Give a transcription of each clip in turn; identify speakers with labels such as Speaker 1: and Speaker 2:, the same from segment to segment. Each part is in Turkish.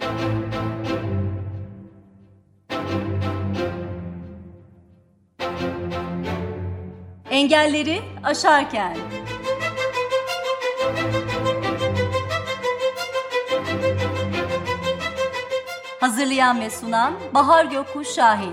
Speaker 1: Engelleri aşarken. Hazırlayan ve sunan Bahar Gökkuş Şahin.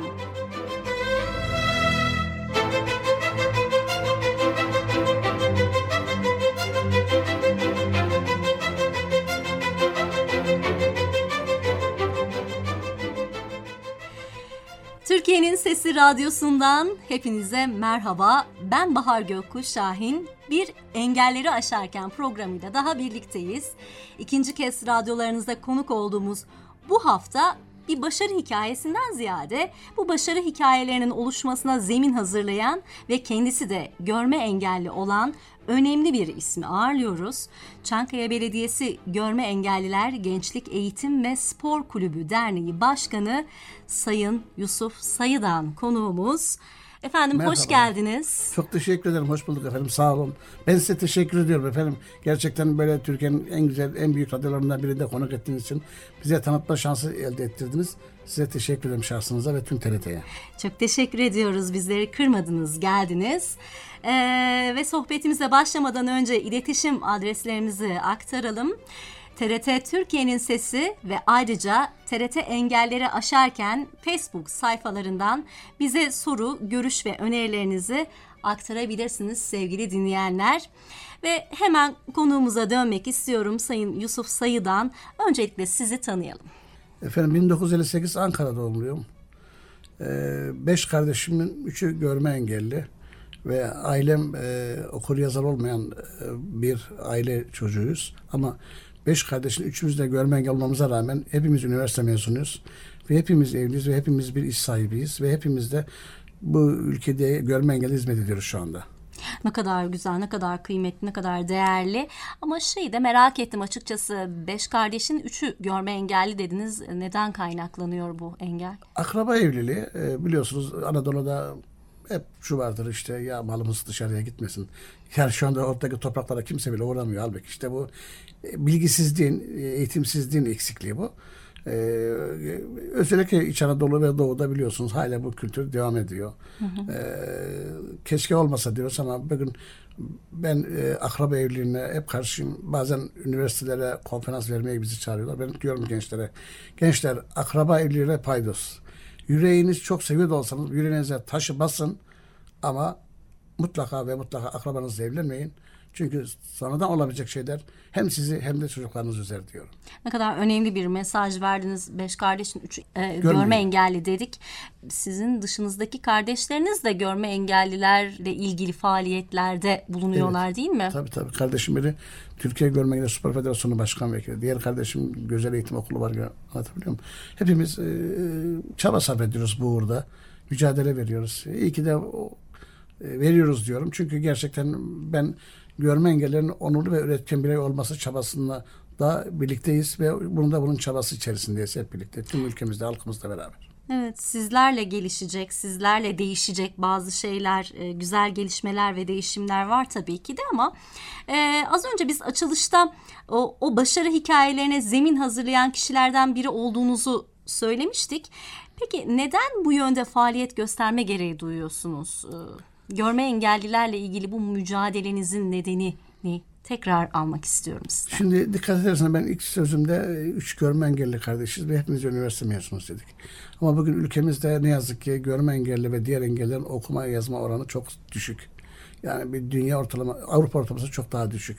Speaker 1: Türkiye'nin Sesi Radyosu'ndan hepinize merhaba. Ben Bahar Gökkuş Şahin. Bir Engelleri Aşarken programıyla daha birlikteyiz. İkinci kez radyolarınızda konuk olduğumuz bu hafta bir başarı hikayesinden ziyade bu başarı hikayelerinin oluşmasına zemin hazırlayan ve kendisi de görme engelli olan önemli bir ismi ağırlıyoruz. Çankaya Belediyesi Görme Engelliler Gençlik Eğitim ve Spor Kulübü Derneği Başkanı Sayın Yusuf Sayıdan konuğumuz. Efendim
Speaker 2: merhaba.
Speaker 1: Hoş geldiniz.
Speaker 2: Çok teşekkür ederim. Hoş bulduk efendim. Sağ olun. Ben size teşekkür ediyorum efendim. Gerçekten böyle Türkiye'nin en güzel, en büyük radyolarından birinde konuk ettiğiniz için bize tanıtma şansı elde ettirdiniz. Size teşekkür ederim şahsınıza ve tüm TRT'ye.
Speaker 1: Çok teşekkür ediyoruz. Bizleri kırmadınız, geldiniz. Ve sohbetimize başlamadan önce iletişim adreslerimizi aktaralım. TRT Türkiye'nin Sesi ve ayrıca TRT Engelleri Aşarken Facebook sayfalarından bize soru, görüş ve önerilerinizi aktarabilirsiniz sevgili dinleyenler. Ve hemen konuğumuza dönmek istiyorum Sayın Yusuf Sayıdan. Öncelikle sizi tanıyalım.
Speaker 2: Efendim 1958 Ankara doğumluyum. 5 kardeşimin 3'ü görme engelli ve ailem okur yazar olmayan bir aile çocuğuyuz. Ama 5 kardeşin üçümüz de görme engelli olmamıza rağmen hepimiz üniversite mezunuyuz. Ve hepimiz evliyiz ve hepimiz bir iş sahibiyiz. Ve hepimiz de bu ülkede görme engelli hizmet ediyoruz şu anda.
Speaker 1: Ne kadar güzel, ne kadar kıymetli, ne kadar değerli. Ama de merak ettim açıkçası. 5 kardeşin 3'ü görme engelli dediniz. Neden kaynaklanıyor bu engel?
Speaker 2: Akraba evliliği biliyorsunuz Anadolu'da hep şu vardır işte ya malımız dışarıya gitmesin. Yani şu anda oradaki topraklara kimse bile uğramıyor. Halbuki işte bu bilgisizliğin, eğitimsizliğin eksikliği bu. Özellikle İç Anadolu ve Doğu'da biliyorsunuz hala bu kültür devam ediyor. Hı hı. Keşke olmasa diyoruz ama bugün ben akraba evliliğine hep karşıyım. Bazen üniversitelere konferans vermeye bizi çağırıyorlar. Ben diyorum gençlere, gençler akraba evliliğine paydos. Yüreğiniz çok seviyor da olsanız yüreğinize taşı basın ama mutlaka ve mutlaka akrabanızla evlenmeyin. Çünkü sonradan olabilecek şeyler hem sizi hem de çocuklarınızı üzer diyorum.
Speaker 1: Ne kadar önemli bir mesaj verdiniz. 5 kardeşin 3'ü görme engelli dedik. Sizin dışınızdaki kardeşleriniz de görme engellilerle ilgili faaliyetlerde bulunuyorlar, evet, değil mi?
Speaker 2: Tabii. Kardeşim biri Türkiye Görme Engelliler Spor Federasyonu Başkan Vekili. Diğer kardeşim Güzel Eğitim Okulu var. Anlatabiliyor muyum? Hepimiz çaba sarf ediyoruz bu uğurda. Mücadele veriyoruz. İyi ki de veriyoruz diyorum. Çünkü gerçekten ben görme engellilerin onurlu ve üretken birey olması çabasında da birlikteyiz ve bunun çabası içerisindeyiz hep birlikte. Tüm ülkemizde, halkımızla beraber.
Speaker 1: Evet, sizlerle gelişecek, sizlerle değişecek bazı şeyler, güzel gelişmeler ve değişimler var tabii ki de ama az önce biz açılışta o başarı hikayelerine zemin hazırlayan kişilerden biri olduğunuzu söylemiştik. Peki neden bu yönde faaliyet gösterme gereği duyuyorsunuz? Görme engellilerle ilgili bu mücadelenizin nedenini tekrar almak istiyorum sizden.
Speaker 2: Şimdi dikkat edersen ben ilk sözümde 3 görme engelli kardeşiz ve hepimiz üniversite mezunuyuz dedik. Ama bugün ülkemizde ne yazık ki görme engelli ve diğer engellerin okuma yazma oranı çok düşük. Yani bir dünya ortalama, Avrupa ortalaması çok daha düşük.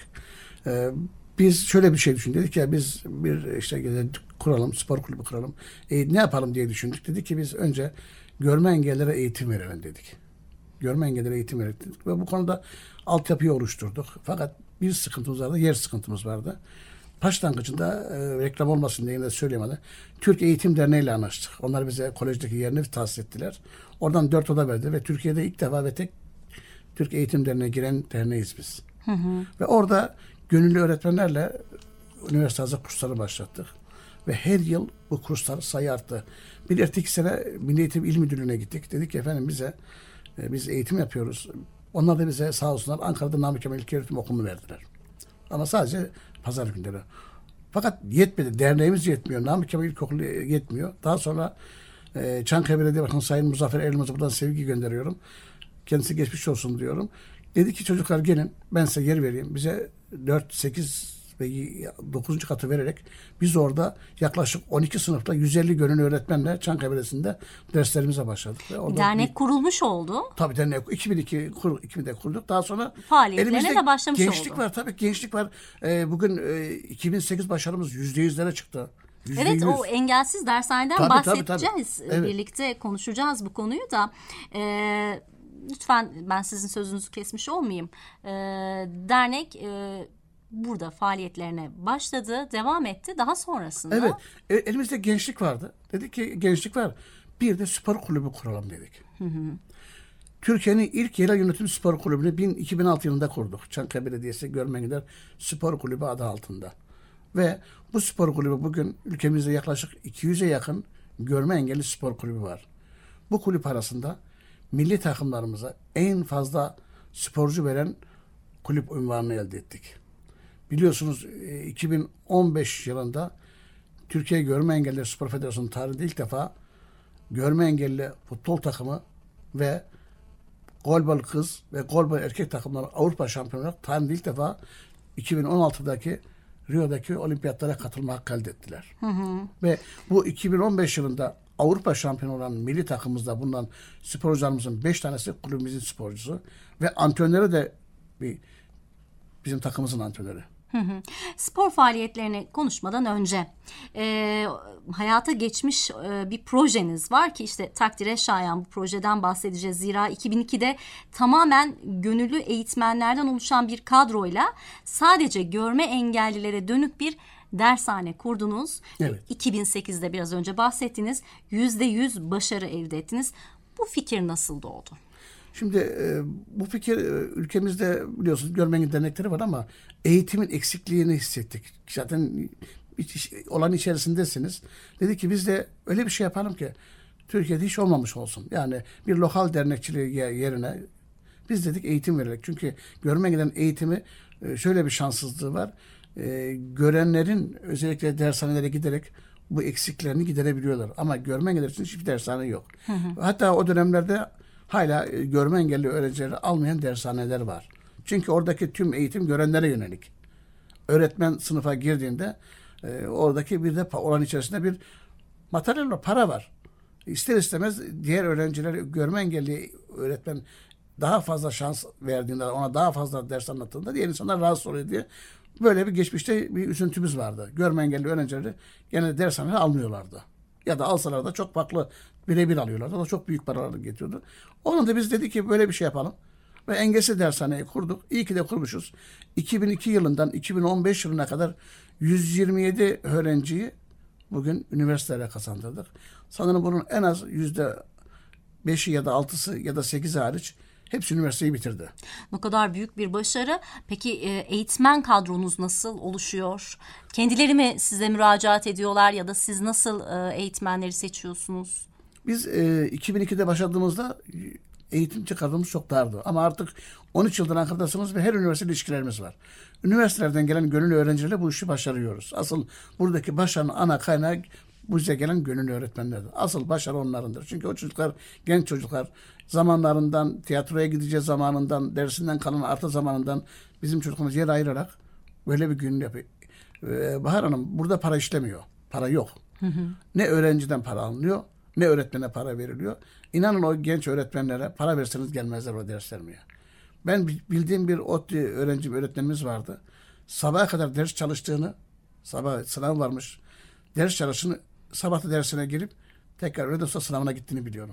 Speaker 2: Biz şöyle bir şey düşündük. Dedik ya biz bir işte kuralım, spor kulübü kuralım. Ne yapalım diye düşündük. Dedik ki biz önce görme engellilere eğitim verelim dedik. Görme engellilere eğitim verelim ve bu konuda altyapıyı oluşturduk. Fakat bir sıkıntımız vardı, yer sıkıntımız vardı. Başlangıcında reklam olmasın diye yine de söyleyemedi. Türk Eğitim Derneği ile anlaştık. Onlar bize kolejdeki yerini tahsis ettiler. Oradan 4 oda verdi ve Türkiye'de ilk defa ve tek Türk Eğitim Derneği'ne giren derneğiz biz. Hı hı. Ve orada gönüllü öğretmenlerle üniversite hazır kursları başlattık. Ve her yıl bu kurslar sayı arttı. Bir erteki sene Milli Eğitim İl Müdürlüğü'ne gittik. Dedik ki efendim biz eğitim yapıyoruz. Onlar da bize sağ olsunlar Ankara'da Namık Kemal İlköğretim Okulu'nu verdiler. Ama sadece pazar günleri. Fakat yetmedi. Derneğimiz yetmiyor. Namık Kemal İlkokulu yetmiyor. Daha sonra Çankaya Belediye Başkanı Sayın Muzaffer Elmaz'a buradan sevgi gönderiyorum. Kendisi geçmiş olsun diyorum. Dedi ki çocuklar gelin ben size yer vereyim. Bize 4, 8 ve 9. katı vererek biz orada yaklaşık 12 sınıfta 150 gönüllü öğretmenle Çankaya Belediyesi'nde derslerimize başladık. Ve
Speaker 1: dernek kurulmuş oldu.
Speaker 2: Tabii dernek 2002'de kurduk. Daha sonra
Speaker 1: faaliyetlerine de başlamış
Speaker 2: gençlik
Speaker 1: oldu.
Speaker 2: var tabii gençlik var. Bugün 2008 başarımız %100'lere çıktı. %100.
Speaker 1: Evet, o engelsiz dershaneden
Speaker 2: tabii,
Speaker 1: bahsedeceğiz.
Speaker 2: tabii. Evet.
Speaker 1: Birlikte konuşacağız bu konuyu da. Lütfen ben sizin sözünüzü kesmiş olmayayım. Dernek burada faaliyetlerine başladı, devam etti. Daha sonrasında...
Speaker 2: Evet, elimizde gençlik vardı. Dedik ki gençlik var. Bir de spor kulübü kuralım dedik. Türkiye'nin ilk yerel yönetim spor kulübünü 2006 yılında kurduk. Çankaya Belediyesi Görmengiler Spor Kulübü adı altında. Ve bu spor kulübü bugün ülkemizde yaklaşık 200'e yakın görme engelli spor kulübü var. Bu kulüp arasında milli takımlarımıza en fazla sporcu veren kulüp unvanını elde ettik. Biliyorsunuz 2015 yılında Türkiye Görme Engellileri Spor Federasyonu tarihinde ilk defa görme engelli futbol takımı ve golbol kız ve golbol erkek takımları Avrupa şampiyonları tarihinde ilk defa 2016'daki Rio'daki olimpiyatlara katılma hakkı elde ettiler. Ve bu 2015 yılında Avrupa şampiyonu olan milli takımımızda bulunan sporcularımızın 5 tanesi kulübümüzün sporcusu ve antrenörü de bizim takımımızın antrenörü.
Speaker 1: Spor faaliyetlerini konuşmadan önce hayata geçmiş bir projeniz var ki işte takdire şayan, bu projeden bahsedeceğiz. Zira 2002'de tamamen gönüllü eğitmenlerden oluşan bir kadroyla sadece görme engellilere dönük bir dershane kurdunuz.
Speaker 2: Evet.
Speaker 1: 2008'de biraz önce bahsettiniz. %100 başarı elde ettiniz. Bu fikir nasıl doğdu?
Speaker 2: Şimdi bu fikir ülkemizde biliyorsunuz görme engelli dernekleri var ama eğitimin eksikliğini hissettik. Zaten olan içerisindesiniz. Dedi ki biz de öyle bir şey yapalım ki Türkiye'de hiç olmamış olsun. Yani bir lokal dernekçiliği yerine biz dedik eğitim verelim. Çünkü görme engellilerin eğitimi şöyle bir şanssızlığı var. Görenlerin özellikle dershanelere giderek bu eksiklerini giderebiliyorlar. Ama görme engelliler için hiçbir dershane yok. Hatta o dönemlerde hala görme engelli öğrencileri almayan dershaneler var. Çünkü oradaki tüm eğitim görenlere yönelik. Öğretmen sınıfa girdiğinde oradaki bir de olan içerisinde bir materyal var, para var. İster istemez diğer öğrenciler görme engelli öğretmen daha fazla şans verdiğinde, ona daha fazla ders anlattığında diğer insanlar rahatsız oluyor diye böyle bir geçmişte bir üzüntümüz vardı. Görme engelli öğrencileri genelde dershaneye almıyorlardı. Ya da alsalar da çok farklı birebir alıyorlardı. O da çok büyük paralar getiriyordu. Onun da biz dedik ki böyle bir şey yapalım. Ve engelsiz dershaneyi kurduk. İyi ki de kurmuşuz. 2002 yılından 2015 yılına kadar 127 öğrenciyi bugün üniversitelere kazandırdık. Sanırım bunun en az %5'i ya da 6'sı ya da 8'i hariç hepsi üniversiteyi bitirdi.
Speaker 1: Ne kadar büyük bir başarı. Peki eğitmen kadronuz nasıl oluşuyor? Kendileri mi size müracaat ediyorlar ya da siz nasıl eğitmenleri seçiyorsunuz?
Speaker 2: Biz 2002'de başladığımızda eğitimci kadromuz çok dardı. Ama artık 13 yıldır Ankara'dasınız ve her üniversite ilişkilerimiz var. Üniversitelerden gelen gönüllü öğrencilerle bu işi başarıyoruz. Asıl buradaki başarının ana kaynağı bize gelen gönüllü öğretmenlerdir. Asıl başarı onlarındır. Çünkü o çocuklar, genç çocuklar zamanlarından, tiyatroya gideceği zamanından, dersinden kalan arta zamanından bizim çocuklarımız yer ayırarak böyle bir gün yapıyor. Bahar Hanım, burada para işlemiyor. Para yok. Ne öğrenciden para alınıyor, ne öğretmene para veriliyor. İnanın o genç öğretmenlere para verseniz gelmezler o ders vermeye. Ben bildiğim bir öğretmenimiz vardı. Sabaha kadar ders çalıştığını, sabah sınav varmış, ders çalıştığını, sabah dersine girip tekrar öğleden sonra sınavına gittiğini biliyorum.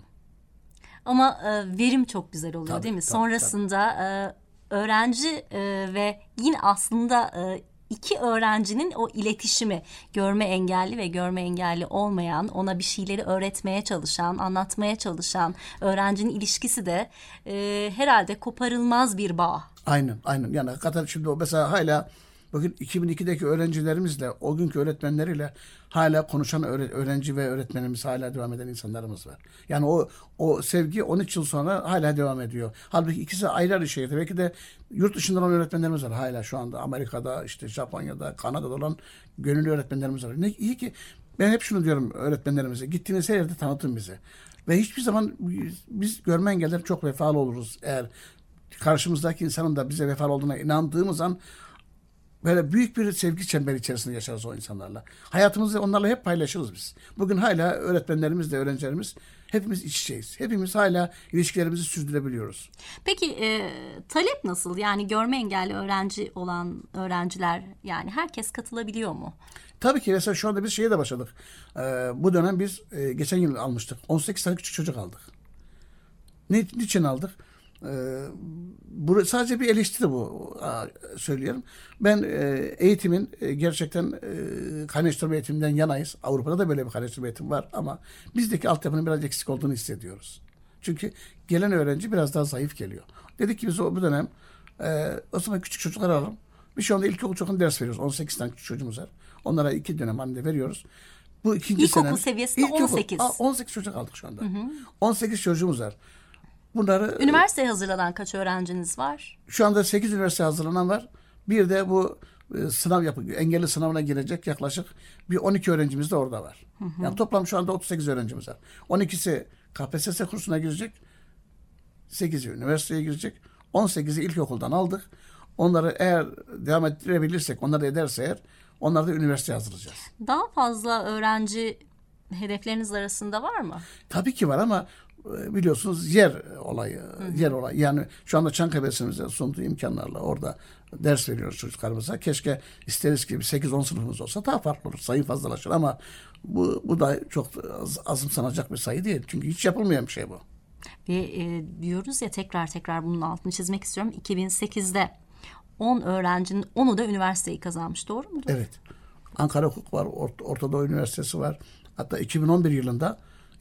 Speaker 1: Ama verim çok güzel oluyor,
Speaker 2: tabii,
Speaker 1: değil mi?
Speaker 2: Tabii.
Speaker 1: Sonrasında öğrenci ve yine aslında iki öğrencinin o iletişimi, görme engelli ve görme engelli olmayan, ona bir şeyleri öğretmeye çalışan, anlatmaya çalışan öğrencinin ilişkisi de herhalde koparılmaz bir bağ.
Speaker 2: Aynen. Yani hakikaten şimdi o mesela hala Bugün 2002'deki öğrencilerimizle, o günkü öğretmenleriyle hala konuşan öğrenci ve öğretmenimiz, hala devam eden insanlarımız var. Yani o sevgi 13 yıl sonra hala devam ediyor. Halbuki ikisi ayrı şehirde. Belki de yurt dışından olan öğretmenlerimiz var hala şu anda. Amerika'da, işte Japonya'da, Kanada'da olan gönüllü öğretmenlerimiz var. Ne iyi ki, ben hep şunu diyorum öğretmenlerimize: gittiğiniz her yerde tanıtın bizi. Ve hiçbir zaman biz görme engelliler çok vefalı oluruz. Eğer karşımızdaki insanın da bize vefalı olduğuna inandığımız an, böyle büyük bir sevgi çemberi içerisinde yaşarız o insanlarla. Hayatımızı onlarla hep paylaşırız biz. Bugün hala öğretmenlerimizle öğrencilerimiz hepimiz iç içeyiz. Hepimiz hala ilişkilerimizi sürdürebiliyoruz.
Speaker 1: Peki talep nasıl? Yani görme engelli öğrenci olan öğrenciler, yani herkes katılabiliyor mu?
Speaker 2: Tabii ki mesela şu anda biz şeye de başladık. Bu dönem biz geçen yıl almıştık. 18 tane küçük çocuk aldık. Niçin aldık? Sadece bir eleştiri bu, söylüyorum. Ben eğitimin gerçekten kaynaştırma eğitiminden yanayız. Avrupa'da da böyle bir kaynaştırma eğitim var ama bizdeki altyapının biraz eksik olduğunu hissediyoruz. Çünkü gelen öğrenci biraz daha zayıf geliyor. Dedik ki biz bu dönem o zaman küçük çocuklar alalım. Biz şu anda ilkokul çokun ders veriyoruz. 18 tane küçük çocuğumuz var. Onlara 2 dönem halinde veriyoruz. Bu ikinci
Speaker 1: İlkokul
Speaker 2: senem.
Speaker 1: seviyesinde 18.
Speaker 2: 18 çocuk aldık şu anda. 18 çocuğumuz var. Bunları
Speaker 1: Üniversiteye hazırlanan kaç öğrenciniz var?
Speaker 2: şu anda 8 üniversite hazırlanan var. Bir de bu engelli sınavına girecek yaklaşık bir 12 öğrencimiz de orada var. Yani toplam şu anda 38 öğrencimiz var. 12'si KPSS kursuna girecek. 8'i üniversiteye girecek. 18'i ilkokuldan aldık. Onları eğer devam ettirebilirsek, onları ederse eğer, onları da üniversiteye hazırlayacağız.
Speaker 1: Daha fazla öğrenci hedefleriniz arasında var mı?
Speaker 2: Tabii ki var ama biliyorsunuz yer olayı. Yani şu anda Çankaya Belediyesi'nin sunduğu imkanlarla orada ders veriyoruz çocuklarımıza. Keşke isteriz ki 8-10 sınıfımız olsa daha farklı olur. Sayı fazlalaşır ama bu da çok azımsanacak bir sayı değil. Çünkü hiç yapılmayan bir şey bu.
Speaker 1: Ve diyoruz ya, tekrar bunun altını çizmek istiyorum. 2008'de 10 öğrencinin 10'u da üniversiteyi kazanmış. Doğru mudur?
Speaker 2: Evet. Ankara Hukuk var, Orta Doğu Üniversitesi var. Hatta 2011 yılında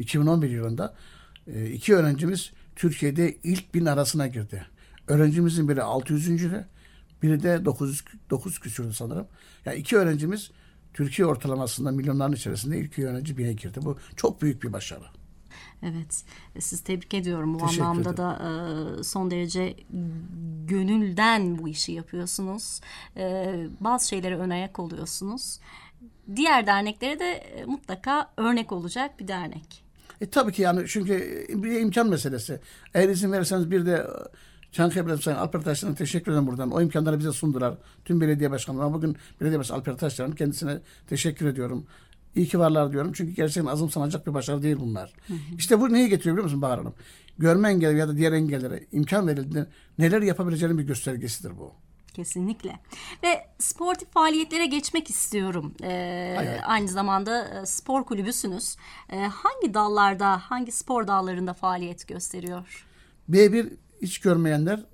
Speaker 2: 2 öğrencimiz Türkiye'de ilk 1000 arasına girdi. Öğrencimizin biri 600'üncüydü, biri de 900 küsürdü sanırım. Yani 2 öğrencimiz Türkiye ortalamasında milyonların içerisinde ilk 2 öğrenci 1000'e girdi. Bu çok büyük bir başarı.
Speaker 1: Evet, sizi tebrik ediyorum. Bu
Speaker 2: Teşekkür
Speaker 1: anlamda
Speaker 2: ederim.
Speaker 1: da son derece gönülden bu işi yapıyorsunuz. Bazı şeylere ön ayak oluyorsunuz. Diğer derneklere de mutlaka örnek olacak bir dernek.
Speaker 2: Tabii ki, yani çünkü bir imkan meselesi. Eğer izin verirseniz bir de Çankaya Belediyesi Alper Taşlar'a teşekkür ederim buradan. O imkanları bize sundular. Tüm belediye başkanlarına, bugün belediye başkanı Alper Taşlar'ın kendisine teşekkür ediyorum. İyi ki varlar diyorum. Çünkü gerçekten azımsanacak bir başarı değil bunlar. İşte bu neyi getiriyor biliyor musun Bahar Hanım? Görme engelli ya da diğer engellere imkan verildiğinde neler yapabileceğinin bir göstergesidir bu.
Speaker 1: Kesinlikle. Ve sportif faaliyetlere geçmek istiyorum. Aynı zamanda spor kulübüsünüz. Hangi dallarda, hangi spor dallarında faaliyet gösteriyor?
Speaker 2: B1 hiç görmeyenler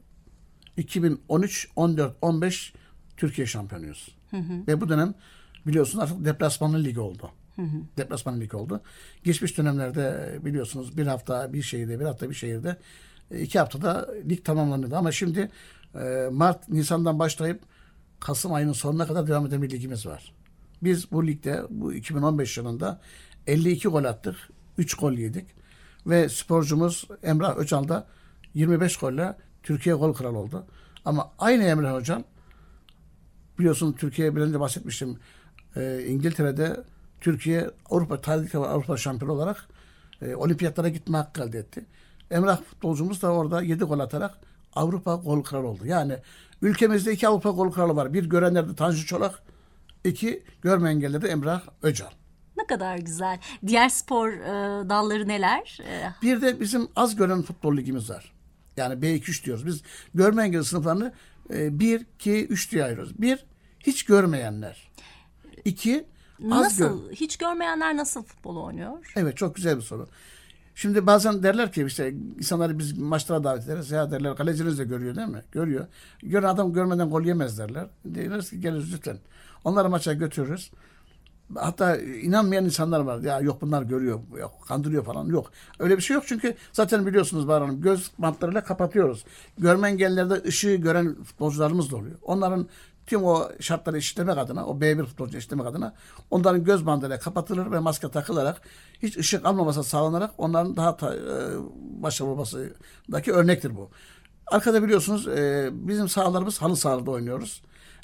Speaker 2: 2013, 14, 15 Türkiye şampiyonuyuz. Ve bu dönem biliyorsunuz artık deplasmanlı lig oldu. Deplasmanlı lig oldu. Geçmiş dönemlerde biliyorsunuz bir hafta bir şehirde 2 haftada lig tamamlandı. Ama şimdi Mart, Nisan'dan başlayıp Kasım ayının sonuna kadar devam eden bir ligimiz var. Biz bu ligde bu 2015 yılında 52 gol attık. 3 gol yedik. Ve sporcumuz Emrah Öcal da 25 golle Türkiye gol kralı oldu. Ama aynı Emrah Öcal, biliyorsun Türkiye'ye bir önce bahsetmiştim. İngiltere'de Türkiye tarihte Avrupa şampiyonu olarak olimpiyatlara gitme hakkı elde etti. Emrah futbolcumuz da orada 7 gol atarak Avrupa gol kralı oldu. Yani ülkemizde 2 Avrupa gol kralı var. Bir görenlerde Tanju Çolak, 2 görme engellerde Emrah Öcal.
Speaker 1: Ne kadar güzel. Diğer spor dalları neler?
Speaker 2: Bir de bizim az gören futbol ligimiz var. Yani B2-3 diyoruz. Biz görme engelli sınıflarını 1, 2, 3 diye ayırıyoruz. 1, hiç görmeyenler. 2,
Speaker 1: hiç görmeyenler nasıl futbol oynuyor?
Speaker 2: Evet, çok güzel bir soru. Şimdi bazen derler ki işte insanları biz maçlara davet ederiz. Ya derler, kaleciniz de görüyor değil mi? Görüyor. Gören adam görmeden gol yemez derler. Deriz ki geliriz lütfen. Onları maça götürürüz. Hatta inanmayan insanlar var. Ya yok bunlar görüyor, yok kandırıyor falan. Yok. Öyle bir şey yok çünkü zaten biliyorsunuz Bahar Hanım, göz bantlarıyla kapatıyoruz. Görme engellilerde ışığı gören futbolcularımız da oluyor. Onların tüm o şartları eşitlemek adına, o B1 futbolcu eşitlemek adına onların göz bandıyla kapatılır ve maske takılarak hiç ışık almaması sağlanarak onların daha başarılı olmasındaki örnektir bu. Arkada biliyorsunuz bizim sahalarımız halı sahada oynuyoruz.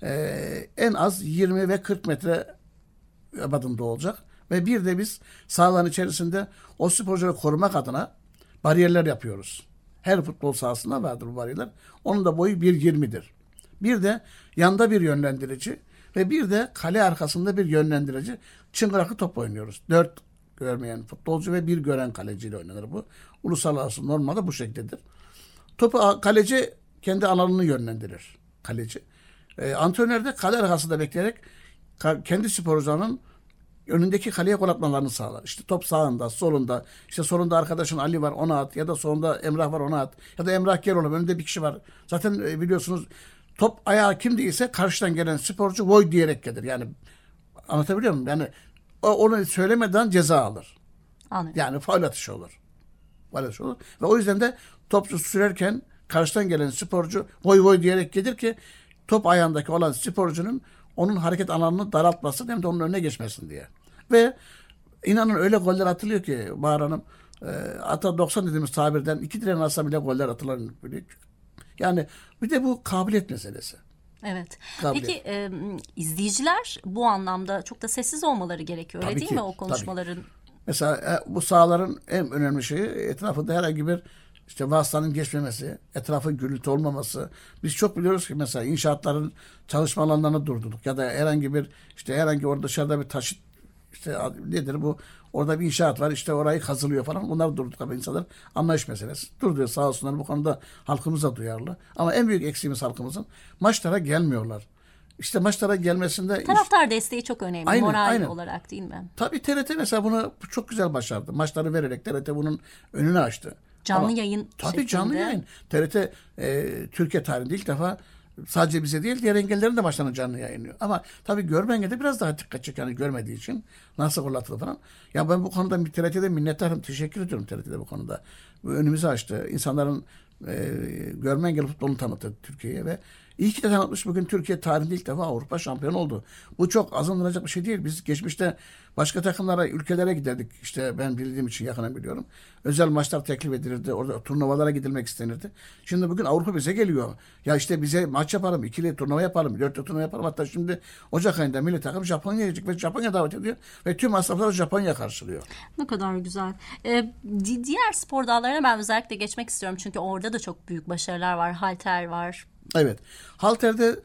Speaker 2: En az 20 ve 40 metre abadında olacak. Ve bir de biz sahaların içerisinde o sporcuları korumak adına bariyerler yapıyoruz. Her futbol sahasında vardır bu bariyerler. Onun da boyu 1.20'dir. Bir de yanda bir yönlendirici ve bir de kale arkasında bir yönlendirici. Çıngıraklı top oynuyoruz. 4 görmeyen futbolcu ve 1 gören kaleciyle oynanır bu. Uluslararası normalde bu şekildedir. Topu kaleci kendi alanını yönlendirir. Kaleci. Antrenör de kale arkasında bekleyerek kendi sporcularının önündeki kaleye gol atmalarını sağlar. İşte top sağında, solunda, işte solunda arkadaşın Ali var ona at ya da solunda Emrah var ona at ya da Emrah Geroğlu önünde bir kişi var. Zaten biliyorsunuz top ayağı kim değilse karşıdan gelen sporcu voy diyerek gelir. Yani anlatabiliyor muyum? Yani onu söylemeden ceza alır.
Speaker 1: Anladım.
Speaker 2: Yani faul atışı olur. Faul atışı olur. Ve o yüzden de topçu sürerken karşıdan gelen sporcu voy voy diyerek gelir ki top ayağındaki olan sporcunun onun hareket alanını daraltmasın hem de onun önüne geçmesin diye. Ve inanın öyle goller atılıyor ki Bahar Hanım, hatta 90 dediğimiz tabirden 2 direğin arasında bile goller atılan. Yani bir de bu kabiliyet meselesi.
Speaker 1: Evet.
Speaker 2: Kabiliyet.
Speaker 1: Peki izleyiciler bu anlamda çok da sessiz olmaları gerekiyor. Öyle
Speaker 2: Tabii
Speaker 1: değil
Speaker 2: ki,
Speaker 1: mi o konuşmaların?
Speaker 2: tabii. Mesela bu sahaların en önemli şeyi etrafında herhangi bir işte vasıtanın geçmemesi, etrafın gürültü olmaması. Biz çok biliyoruz ki mesela inşaatların çalışma alanlarını durdurduk ya da herhangi orada dışarıda bir taşıt işte nedir bu? Orada bir inşaat var işte orayı kazılıyor falan. Bunlar durduk tabii insanlar anlayış meselesi. Durduruyor sağ olsunlar bu konuda halkımız da duyarlı. Ama en büyük eksiğimiz halkımızın maçlara gelmiyorlar. İşte maçlara gelmesinde...
Speaker 1: Taraftar desteği çok önemli.
Speaker 2: Aynen,
Speaker 1: moral
Speaker 2: aynen.
Speaker 1: olarak değil mi?
Speaker 2: Tabii TRT mesela bunu çok güzel başardı. Maçları vererek TRT bunun önünü açtı.
Speaker 1: Canlı
Speaker 2: Ama,
Speaker 1: yayın
Speaker 2: tabii
Speaker 1: şeklinde.
Speaker 2: canlı yayın. TRT Türkiye tarihinde ilk defa sadece bize değil diğer engellerin de maçlarını canlı yayınlıyor. Ama tabii görme engelde biraz daha dikkat çekiyor. Yani görmediği için nasıl gol atıldı falan. Ya ben bu konuda TRT'de minnettarım. Teşekkür ediyorum TRT'de bu konuda. Önümüzü açtı. İnsanların görme engelli futbolunu tanıttı Türkiye'ye ve iyi ki de tanıtmış. Bugün Türkiye tarihinde ilk defa Avrupa şampiyonu oldu. Bu çok azımlanacak bir şey değil. Biz geçmişte başka takımlara, ülkelere giderdik. İşte ben bildiğim için yakından biliyorum. Özel maçlar teklif edilirdi. Orada turnuvalara gidilmek istenirdi. Şimdi bugün Avrupa bize geliyor. Ya işte bize maç yapalım, ikili turnuva yapalım, 4'lü turnuva yapalım. Hatta şimdi Ocak ayında milli takım Japonya'ya gidecek ve Japonya davet ediyor. Ve tüm masrafları Japonya karşılıyor.
Speaker 1: Ne kadar güzel. Diğer spor dallarına ben özellikle geçmek istiyorum. Çünkü orada da çok büyük başarılar var. Halter var.
Speaker 2: Evet. Halter'de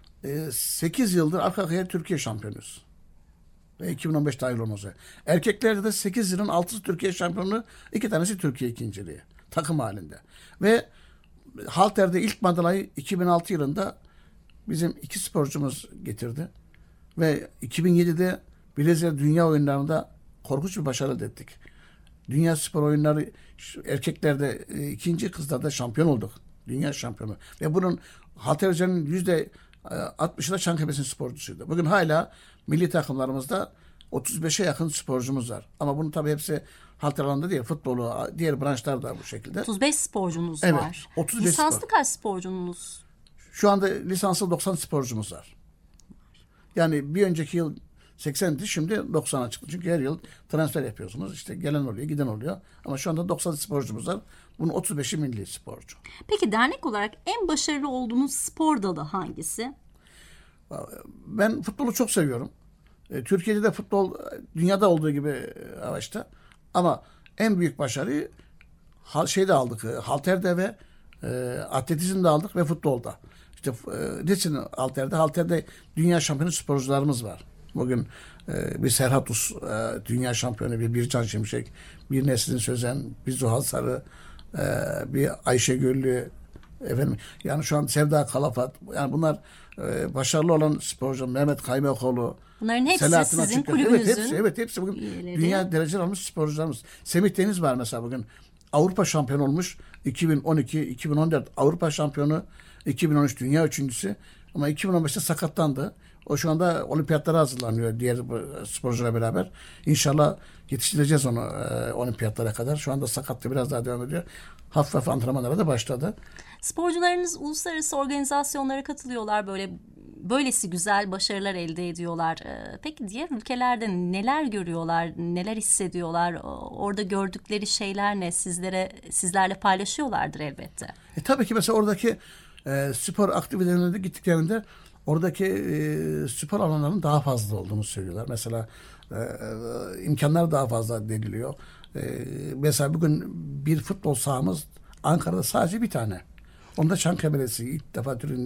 Speaker 2: 8 yıldır arka arkaya Türkiye şampiyonuyuz. Ve 2015 dahil olmaz. Erkeklerde de 8 yılın 6'sı Türkiye şampiyonluğu, 2 tanesi Türkiye ikinciliği. Takım halinde. Ve halterde ilk madalyayı 2006 yılında bizim 2 sporcumuz getirdi. Ve 2007'de Brezilya Dünya Oyunları'nda korkunç bir başarı elde ettik. Dünya Spor Oyunları erkeklerde ikinci, kızlarda şampiyon olduk. Dünya şampiyonu. Ve bunun haltercilerin %60'ı da Çankırı sporcusuydu. Bugün hala milli takımlarımızda 35'e yakın sporcumuz var. Ama bunun tabii hepsi halter alanında değil. Futbolu, diğer branşlar da bu şekilde.
Speaker 1: 35 sporcunuz
Speaker 2: Evet,
Speaker 1: var.
Speaker 2: 35
Speaker 1: Lisanslı
Speaker 2: spor.
Speaker 1: kaç sporcunuz?
Speaker 2: Şu anda lisanslı 90 sporcumuz var. Yani bir önceki yıl 80'di, şimdi 90'a çıktı. Çünkü her yıl transfer yapıyorsunuz. İşte gelen oluyor, giden oluyor. Ama şu anda 90 sporcumuz var. Bunun 35'i milli sporcu.
Speaker 1: Peki dernek olarak en başarılı olduğunuz spor dalı hangisi?
Speaker 2: Ben futbolu çok seviyorum. Türkiye'de de futbol dünyada olduğu gibi araçta. Ama en büyük başarıyı şeyde aldık. Halterde ve atletizmde aldık ve futbolda. İşte niçin halterde? Halterde dünya şampiyonu sporcularımız var. Bugün bir Serhat Us dünya şampiyonu, bir Bircan Şimşek, bir Nesrin Sözen, bir Zuhal Sarı, bir Ayşe Güllü, efendim yani şu an Sevda Kalafat, yani bunlar başarılı olan sporcu, Mehmet Kaymakoğlu,
Speaker 1: Bunların hepsi
Speaker 2: Selahattin
Speaker 1: sizin
Speaker 2: Açıkkaya.
Speaker 1: kulübünüzün
Speaker 2: Hepsi bugün
Speaker 1: üyeleri.
Speaker 2: dünya dereceli almış sporcularımız. Semih Deniz var mesela bugün. Avrupa şampiyonu olmuş. 2012, 2014 Avrupa şampiyonu, 2013 dünya üçüncüsü. Ama 2015'te sakatlandı. O şu anda olimpiyatlara hazırlanıyor diğer sporcularla beraber. İnşallah yetiştireceğiz onu olimpiyatlara kadar. Şu anda sakatlığı biraz daha devam ediyor. Hafif hafif antrenmanlara da başladı.
Speaker 1: Sporcularınız uluslararası organizasyonlara katılıyorlar, böylesi güzel başarılar elde ediyorlar. Peki diğer ülkelerde neler görüyorlar, neler hissediyorlar? Orada gördükleri şeyler ne? Sizlerle paylaşıyorlardır elbette.
Speaker 2: Tabii ki mesela oradaki spor aktivitelerine gittiklerinde oradaki spor alanlarının daha fazla olduğunu söylüyorlar. Mesela imkanlar daha fazla deniliyor. Mesela bugün bir futbol sahamız Ankara'da sadece bir tane. Onda Çankaya Belediyesi ilk defa Türkiye'nin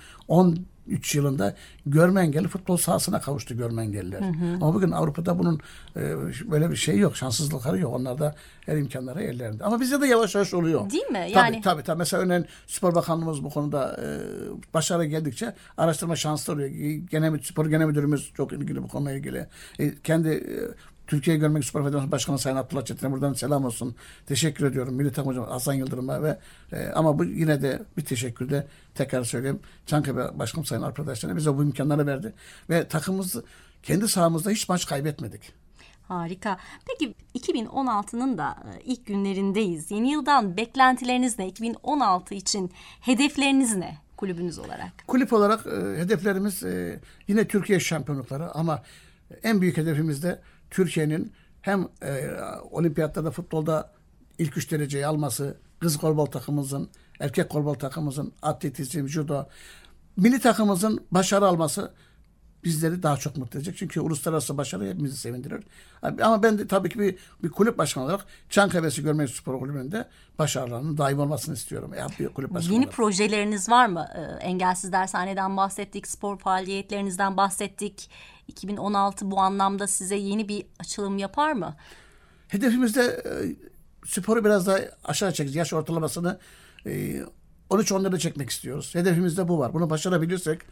Speaker 2: 2013 yılında görme engelli futbol sahasına kavuştu görme engelliler. Ama bugün Avrupa'da bunun böyle bir şey yok. Şanssızlıkları yok. Onlarda her imkanları ellerinde. Ama bizde de yavaş yavaş oluyor.
Speaker 1: Değil mi?
Speaker 2: Tabii. Mesela örneğin Spor Bakanlığımız bu konuda başarı geldikçe araştırma şanslı oluyor. Spor Genel Müdürümüz çok ilgili bu konuyla ilgili. Kendi Türkiye Görme Spor Federasyonu Başkanı Sayın Abdullah Çetin'e buradan selam olsun. Teşekkür ediyorum. Milli Takım Hocam Hasan Yıldırım'a ve ama bu yine de bir teşekkür de tekrar söyleyeyim. Çankaya Başkanım Sayın arkadaşlarına bize bu imkanları verdi. Ve takımımız kendi sahamızda hiç maç kaybetmedik.
Speaker 1: Harika. Peki 2016'nın da ilk günlerindeyiz. Yeni yıldan beklentileriniz ne? 2016 için hedefleriniz ne kulübünüz olarak?
Speaker 2: Kulüp olarak hedeflerimiz yine Türkiye şampiyonlukları ama en büyük hedefimiz de Türkiye'nin hem olimpiyatlarda futbolda ilk 3 dereceyi alması, kız golbol takımımızın, erkek golbol takımımızın, atletizm, judo, milli takımımızın başarı alması bizleri daha çok mutlu edecek. Çünkü uluslararası başarı hepimizi sevindirir. Ama ben de tabii ki bir kulüp başkanı olarak Çankaya Görme Spor Kulübü'nde başarılarının daim olmasını istiyorum. Bir kulüp başkanı
Speaker 1: Yeni
Speaker 2: olarak.
Speaker 1: projeleriniz var mı? Engelsiz Dershane'den bahsettik, spor faaliyetlerinizden bahsettik. 2016 bu anlamda size yeni bir açılım yapar mı?
Speaker 2: Hedefimizde sporu biraz daha aşağı çekeceğiz. Yaş ortalamasını 13-14'e çekmek istiyoruz. Hedefimizde bu var. Bunu başarabilirsek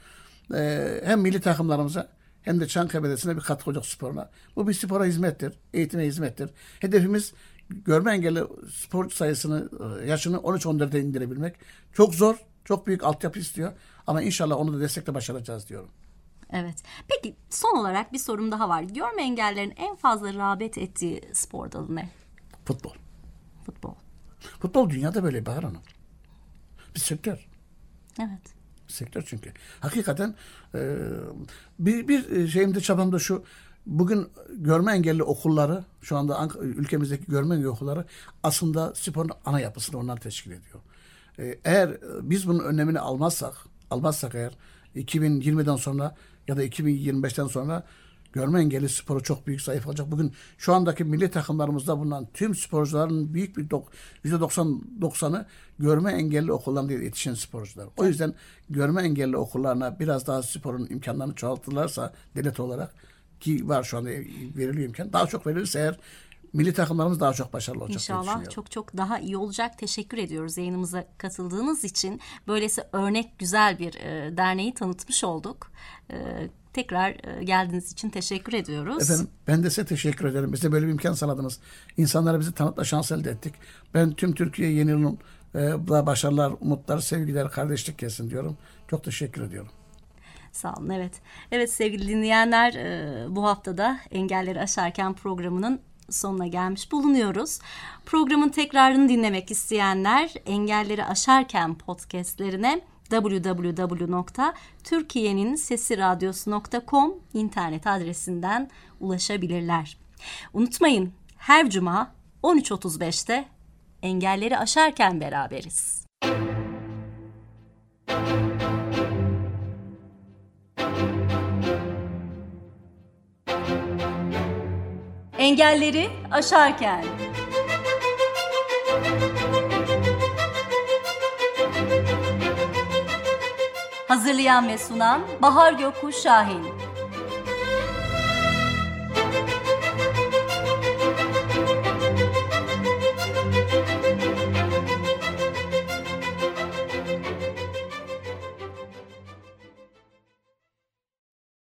Speaker 2: hem milli takımlarımıza hem de Çankaya Belediyesi'ne bir katkı olacak sporuna. Bu bir spora hizmettir, eğitime hizmettir. Hedefimiz görme engelli sporcu sayısını, yaşını 13-14'e indirebilmek. Çok zor, çok büyük altyapı istiyor. Ama inşallah onu da destekle başaracağız diyorum.
Speaker 1: Evet. Peki son olarak bir sorum daha var. Görme engellilerin en fazla rağbet ettiği spor dalı ne?
Speaker 2: Futbol.
Speaker 1: Futbol.
Speaker 2: Futbol dünyada böyle Bahar Hanım. Bir sektör.
Speaker 1: Evet.
Speaker 2: Sektör çünkü. Hakikaten bir şeyimde çabamda şu, bugün görme engelli okulları, şu anda ülkemizdeki görme engelli okulları aslında sporun ana yapısını onlar teşkil ediyor. Eğer biz bunun önlemini almazsak eğer 2020'den sonra ya da 2025'ten sonra görme engelli sporu çok büyük zayıf olacak. Bugün şu andaki milli takımlarımızda bulunan tüm sporcuların büyük bir %90'ı görme engelli okullarında yetişen sporcular. O yüzden görme engelli okullarına biraz daha sporun imkanlarını çoğaltırlarsa devlet olarak, ki var şu anda veriliyor imkan, daha çok verilirse eğer milli takımlarımız daha çok başarılı olacak.
Speaker 1: İnşallah çok daha iyi olacak. Teşekkür ediyoruz yayınımıza katıldığınız için. Böylesi örnek güzel bir derneği tanıtmış olduk. Tekrar geldiğiniz için teşekkür ediyoruz.
Speaker 2: Efendim ben de size teşekkür ederim. Bize böyle bir imkan sağladınız. İnsanlara bizi tanıtma şansı elde ettik. Ben tüm Türkiye yeni yılın başarılar, umutlar, sevgiler, kardeşlik gelsin diyorum. Çok teşekkür ediyorum.
Speaker 1: Sağ olun. Evet sevgili dinleyenler, bu haftada Engelleri Aşarken programının sonuna gelmiş bulunuyoruz. Programın tekrarını dinlemek isteyenler Engelleri Aşarken podcastlerine www.turkiyeninsesiradyosu.com internet adresinden ulaşabilirler. Unutmayın, her cuma 13.35'te Engelleri Aşarken beraberiz. Engelleri Aşarken. Hazırlayan ve sunan Bahar Gökkuş Şahin.